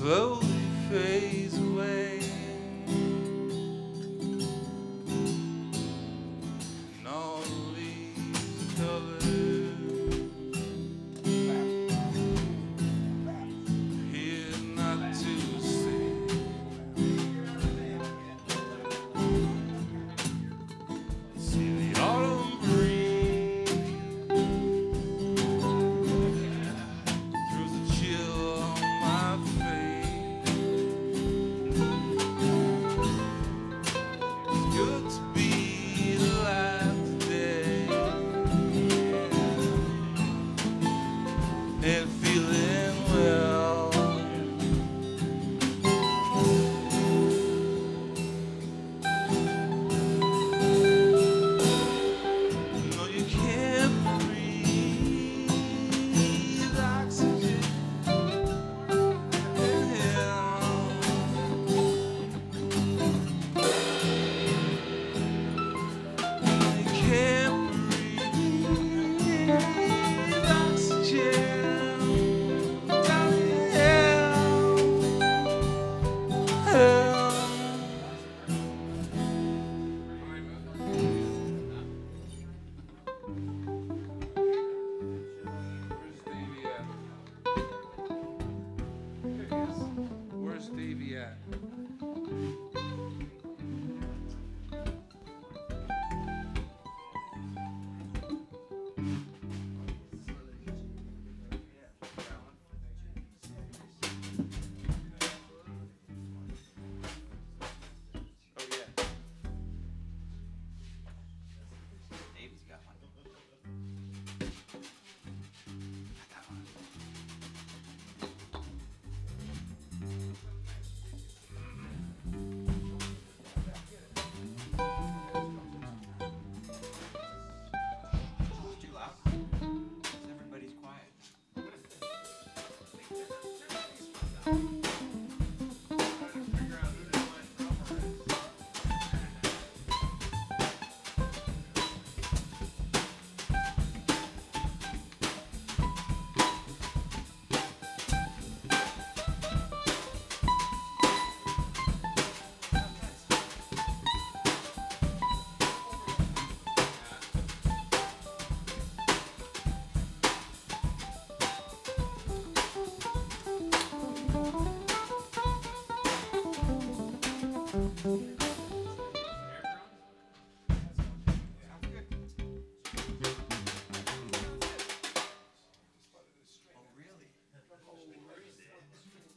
slowly fades away. And all the leaves color here not to stay. See the autumn breeze throws a chill on my face. It's good to be alive today and feeling well. No, you can't breathe oxygen. You can't breathe oxygen down hell. Where's Davey at? Oh yeah. Davy's got one. It's too loud. Everybody's quiet. Thank you.